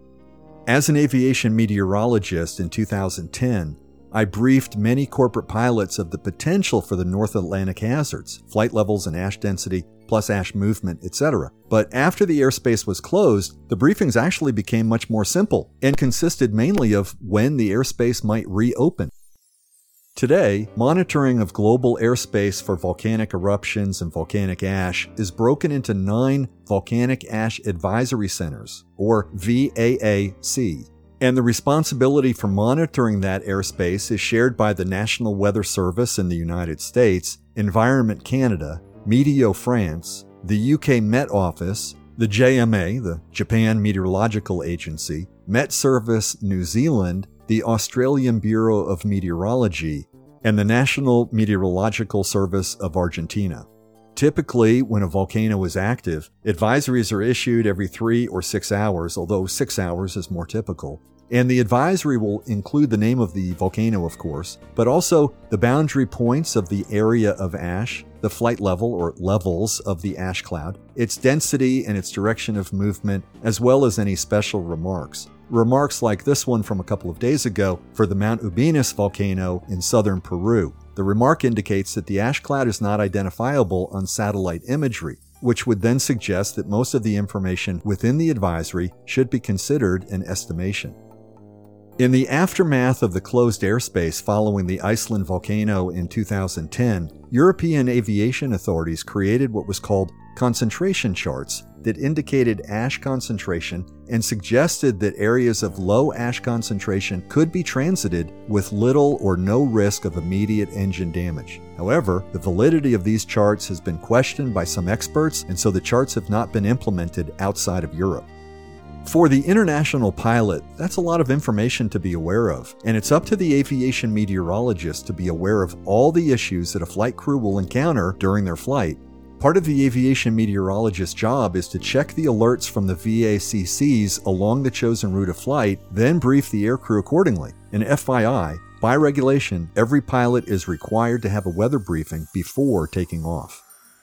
As an aviation meteorologist in two thousand ten, I briefed many corporate pilots of the potential for the North Atlantic hazards, flight levels and ash density, plus ash movement, et cetera. But after the airspace was closed, the briefings actually became much more simple and consisted mainly of when the airspace might reopen. Today, monitoring of global airspace for volcanic eruptions and volcanic ash is broken into nine Volcanic Ash Advisory Centers, or V A A C. And the responsibility for monitoring that airspace is shared by the National Weather Service in the United States, Environment Canada, Meteo France, the U K Met Office, The J M A, the Japan Meteorological Agency, Met Service New Zealand, the Australian Bureau of Meteorology, and the National Meteorological Service of Argentina. Typically, when a volcano is active, advisories are issued every three or six hours, although six hours is more typical. And the advisory will include the name of the volcano, of course, but also the boundary points of the area of ash, the flight level or levels of the ash cloud, its density and its direction of movement, as well as any special remarks. Remarks like this one from a couple of days ago for the Mount Ubinas volcano in southern Peru. The remark indicates that the ash cloud is not identifiable on satellite imagery, which would then suggest that most of the information within the advisory should be considered an estimation. In the aftermath of the closed airspace following the Iceland volcano in two thousand ten, European aviation authorities created what was called concentration charts that indicated ash concentration and suggested that areas of low ash concentration could be transited with little or no risk of immediate engine damage. However, the validity of these charts has been questioned by some experts, and so the charts have not been implemented outside of Europe. For the international pilot, that's a lot of information to be aware of, and it's up to the aviation meteorologist to be aware of all the issues that a flight crew will encounter during their flight. Part of the aviation meteorologist's job is to check the alerts from the V A C Cs along the chosen route of flight, then brief the aircrew accordingly. And F Y I, by regulation, every pilot is required to have a weather briefing before taking off.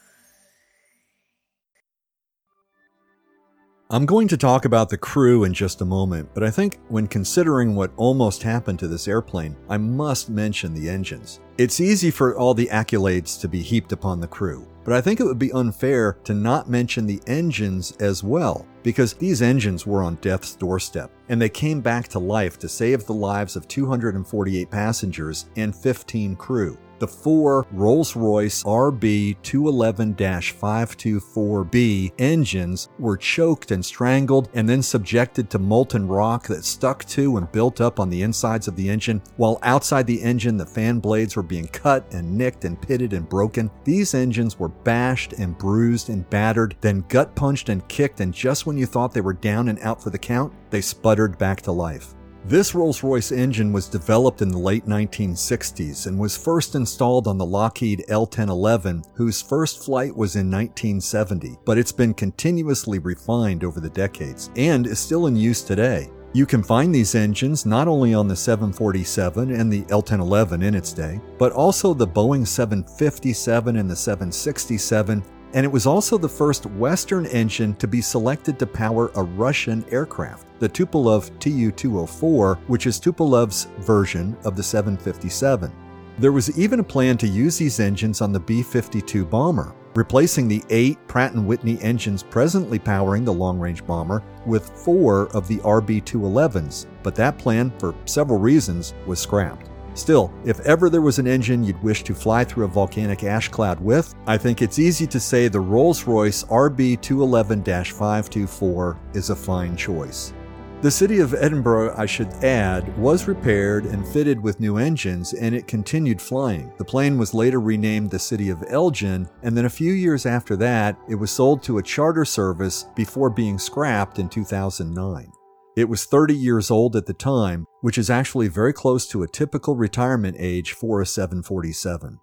I'm going to talk about the crew in just a moment, but I think when considering what almost happened to this airplane, I must mention the engines. It's easy for all the accolades to be heaped upon the crew, but I think it would be unfair to not mention the engines as well, because these engines were on death's doorstep, and they came back to life to save the lives of two hundred forty-eight passengers and fifteen crew. The four Rolls-Royce R B two eleven dash five twenty-four B engines were choked and strangled and then subjected to molten rock that stuck to and built up on the insides of the engine, while outside the engine the fan blades were being cut and nicked and pitted and broken. These engines were bashed and bruised and battered, then gut punched and kicked, and just when you thought they were down and out for the count, they sputtered back to life. This Rolls-Royce engine was developed in the late nineteen sixties and was first installed on the Lockheed L ten eleven, whose first flight was in nineteen seventy, but it's been continuously refined over the decades and is still in use today. You can find these engines not only on the seven forty-seven and the L ten eleven in its day, but also the Boeing seven fifty-seven and the seven sixty-seven, and it was also the first Western engine to be selected to power a Russian aircraft, the Tupolev Tu two oh four, which is Tupolev's version of the seven fifty-seven. There was even a plan to use these engines on the B fifty-two bomber, replacing the eight Pratt and Whitney engines presently powering the long-range bomber with four of the R B two elevens, but that plan, for several reasons, was scrapped. Still, if ever there was an engine you'd wish to fly through a volcanic ash cloud with, I think it's easy to say the Rolls-Royce R B two eleven dash five twenty-four is a fine choice. The city of Edinburgh, I should add, was repaired and fitted with new engines, and it continued flying. The plane was later renamed the City of Elgin, and then a few years after that, it was sold to a charter service before being scrapped in two thousand nine. It was thirty years old at the time, which is actually very close to a typical retirement age for a seven forty-seven.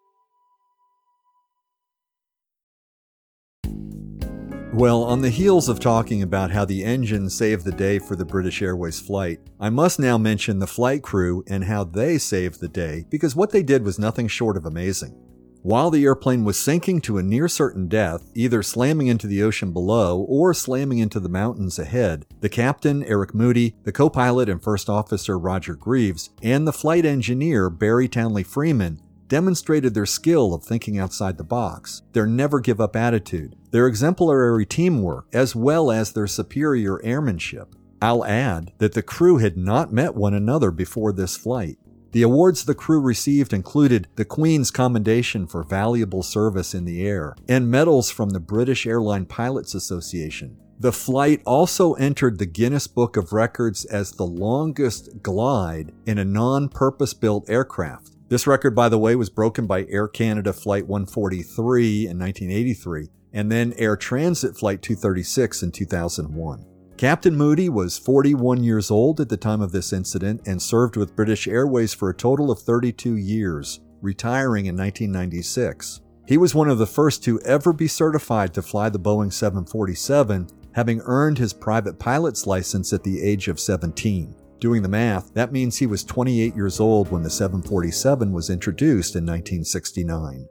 Well, on the heels of talking about how the engine saved the day for the British Airways flight, I must now mention the flight crew and how they saved the day, because what they did was nothing short of amazing. While the airplane was sinking to a near certain death, either slamming into the ocean below or slamming into the mountains ahead, the captain, Eric Moody, the co-pilot and first officer, Roger Greaves, and the flight engineer, Barry Townley Freeman, demonstrated their skill of thinking outside the box, their never-give-up attitude, their exemplary teamwork, as well as their superior airmanship. I'll add that the crew had not met one another before this flight. The awards the crew received included the Queen's Commendation for Valuable Service in the Air and medals from the British Airline Pilots Association. The flight also entered the Guinness Book of Records as the longest glide in a non-purpose-built aircraft. This record, by the way, was broken by Air Canada Flight one forty-three in nineteen eighty-three, and then Air Transit Flight two thirty-six in two thousand one. Captain Moody was forty-one years old at the time of this incident and served with British Airways for a total of thirty-two years, retiring in nineteen ninety-six. He was one of the first to ever be certified to fly the Boeing seven forty-seven, having earned his private pilot's license at the age of seventeen. Doing the math, that means he was twenty-eight years old when the seven forty-seven was introduced in nineteen sixty-nine.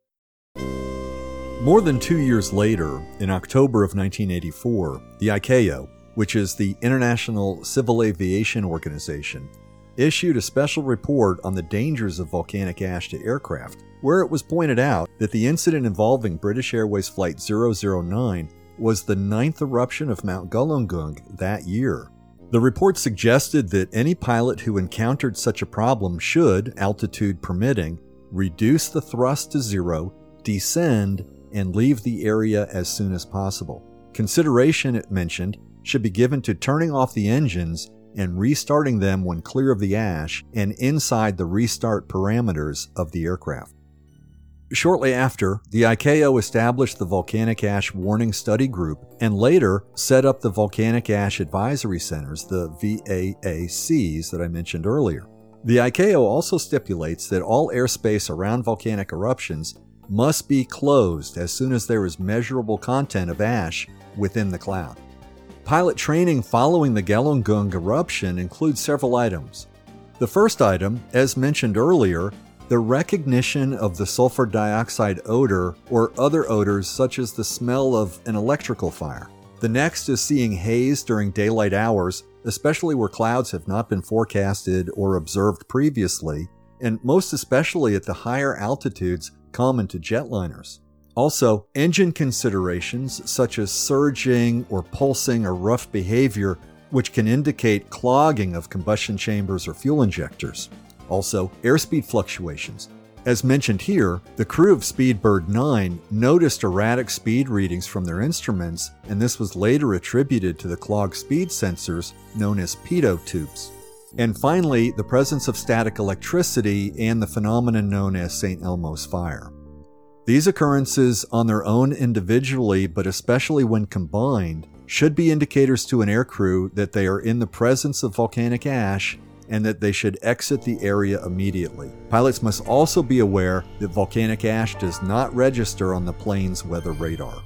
More than two years later, in October of nineteen eighty-four, the I C A O, which is the International Civil Aviation Organization, issued a special report on the dangers of volcanic ash to aircraft, where it was pointed out that the incident involving British Airways Flight zero zero nine was the ninth eruption of Mount Galunggung that year. The report suggested that any pilot who encountered such a problem should, altitude permitting, reduce the thrust to zero, descend, and leave the area as soon as possible. Consideration, it mentioned, should be given to turning off the engines and restarting them when clear of the ash and inside the restart parameters of the aircraft. Shortly after, the I C A O established the Volcanic Ash Warning Study Group and later set up the Volcanic Ash Advisory Centers, the V A A Cs that I mentioned earlier. The I C A O also stipulates that all airspace around volcanic eruptions must be closed as soon as there is measurable content of ash within the cloud. Pilot training following the Galunggung eruption includes several items. The first item, as mentioned earlier, the recognition of the sulfur dioxide odor or other odors such as the smell of an electrical fire. The next is seeing haze during daylight hours, especially where clouds have not been forecasted or observed previously, and most especially at the higher altitudes common to jetliners. Also, engine considerations such as surging or pulsing or rough behavior, which can indicate clogging of combustion chambers or fuel injectors. Also, airspeed fluctuations. As mentioned here, the crew of Speedbird nine noticed erratic speed readings from their instruments, and this was later attributed to the clogged speed sensors known as pitot tubes. And finally, the presence of static electricity and the phenomenon known as Saint Elmo's fire. These occurrences on their own individually, but especially when combined, should be indicators to an aircrew that they are in the presence of volcanic ash and that they should exit the area immediately. Pilots must also be aware that volcanic ash does not register on the plane's weather radar.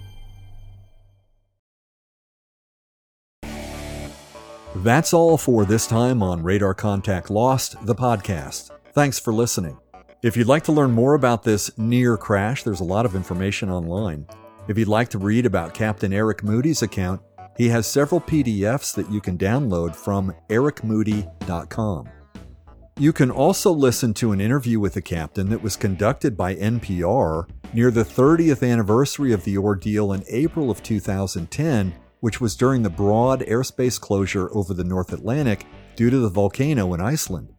That's all for this time on Radar Contact Lost, the podcast. Thanks for listening. If you'd like to learn more about this near crash, there's a lot of information online. If you'd like to read about Captain Eric Moody's account, he has several P D Fs that you can download from eric moody dot com. You can also listen to an interview with the captain that was conducted by N P R near the thirtieth anniversary of the ordeal in April of two thousand ten, which was during the broad airspace closure over the North Atlantic due to the volcano in Iceland.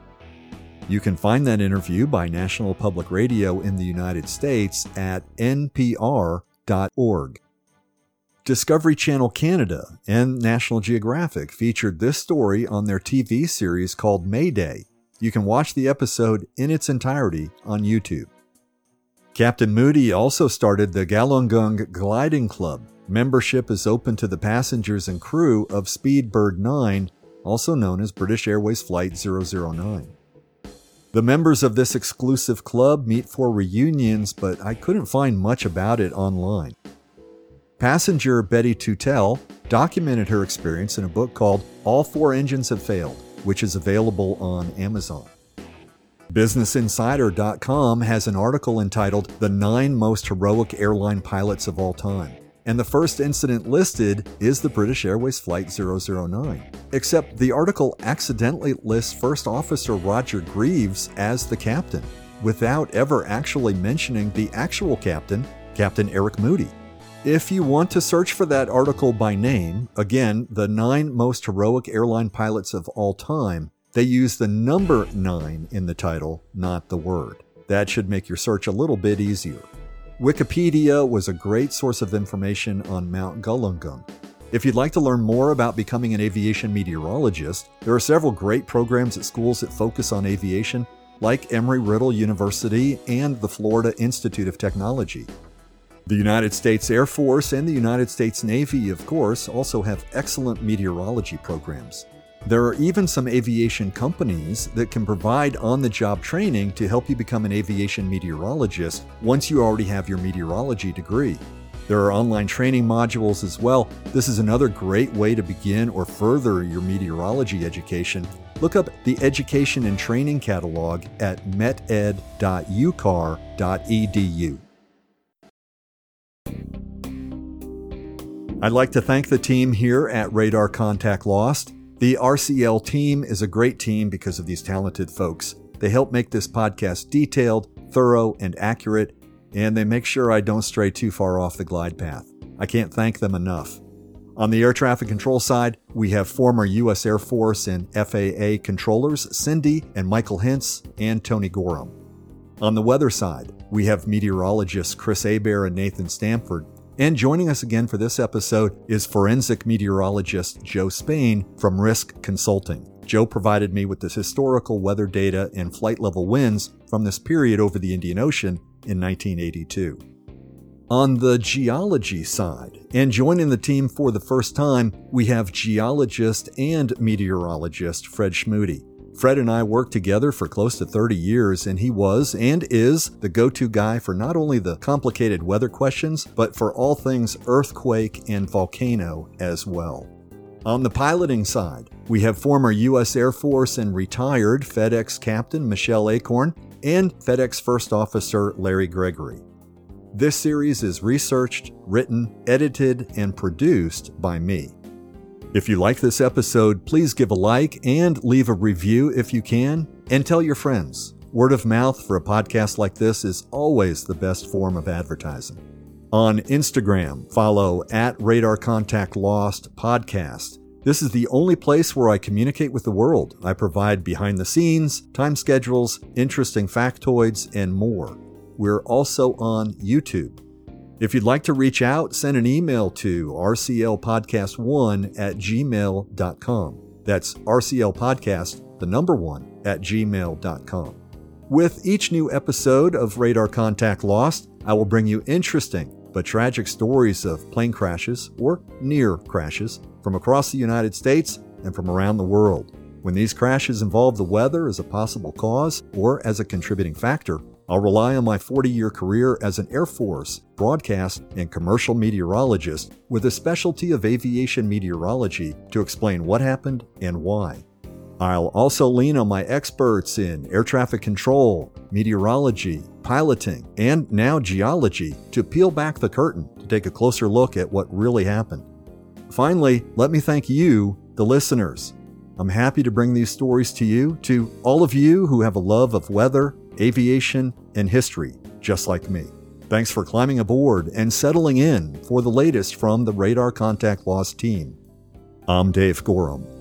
You can find that interview by National Public Radio in the United States at N P R dot org. Discovery Channel Canada and National Geographic featured this story on their T V series called Mayday. You can watch the episode in its entirety on YouTube. Captain Moody also started the Galunggung Gliding Club. Membership is open to the passengers and crew of Speedbird nine, also known as British Airways Flight zero zero nine. The members of this exclusive club meet for reunions, but I couldn't find much about it online. Passenger Betty Tutel documented her experience in a book called All Four Engines Have Failed, which is available on Amazon. Business Insider dot com has an article entitled The Nine Most Heroic Airline Pilots of All Time, and the first incident listed is the British Airways Flight zero zero nine. Except the article accidentally lists First Officer Roger Greaves as the captain, without ever actually mentioning the actual captain, Captain Eric Moody. If you want to search for that article by name, again, the nine most heroic airline pilots of all time, they use the number nine in the title, not the word. That should make your search a little bit easier. Wikipedia was a great source of information on Mount Galunggung. If you'd like to learn more about becoming an aviation meteorologist, there are several great programs at schools that focus on aviation, like Embry-Riddle University and the Florida Institute of Technology. The United States Air Force and the United States Navy, of course, also have excellent meteorology programs. There are even some aviation companies that can provide on-the-job training to help you become an aviation meteorologist once you already have your meteorology degree. There are online training modules as well. This is another great way to begin or further your meteorology education. Look up the Education and Training Catalog at meted dot u c a r dot e d u. I'd like to thank the team here at Radar Contact Lost. The R C L team is a great team because of these talented folks. They help make this podcast detailed, thorough, and accurate, and they make sure I don't stray too far off the glide path. I can't thank them enough. On the air traffic control side, we have former U S Air Force and F A A controllers Cindy and Michael Hintz and Tony Gorham. On the weather side, we have meteorologists Chris Hebert and Nathan Stamford. And joining us again for this episode is forensic meteorologist Joe Spain from Risk Consulting. Joe provided me with this historical weather data and flight level winds from this period over the Indian Ocean in nineteen eighty-two. On the geology side, and joining the team for the first time, we have geologist and meteorologist Fred Schmude. Fred and I worked together for close to thirty years, and he was and is the go-to guy for not only the complicated weather questions, but for all things earthquake and volcano as well. On the piloting side, we have former U S Air Force and retired FedEx Captain Michelle Acorn and FedEx First Officer Larry Gregory. This series is researched, written, edited, and produced by me. If you like this episode, please give a like and leave a review if you can, and tell your friends. Word of mouth for a podcast like this is always the best form of advertising. On Instagram, follow at Radar Contact Lost Podcast. This is the only place where I communicate with the world. I provide behind the scenes, time schedules, interesting factoids, and more. We're also on YouTube. If you'd like to reach out, send an email to r c l podcast one at gmail dot com. That's rclpodcast, the number one, at gmail dot com. With each new episode of Radar Contact Lost, I will bring you interesting but tragic stories of plane crashes or near crashes from across the United States and from around the world. When these crashes involve the weather as a possible cause or as a contributing factor, I'll rely on my forty-year career as an Air Force, broadcast, and commercial meteorologist with a specialty of aviation meteorology to explain what happened and why. I'll also lean on my experts in air traffic control, meteorology, piloting, and now geology to peel back the curtain to take a closer look at what really happened. Finally, let me thank you, the listeners. I'm happy to bring these stories to you, to all of you who have a love of weather, aviation, and history, just like me. Thanks for climbing aboard and settling in for the latest from the Radar Contact Lost team. I'm Dave Gorham.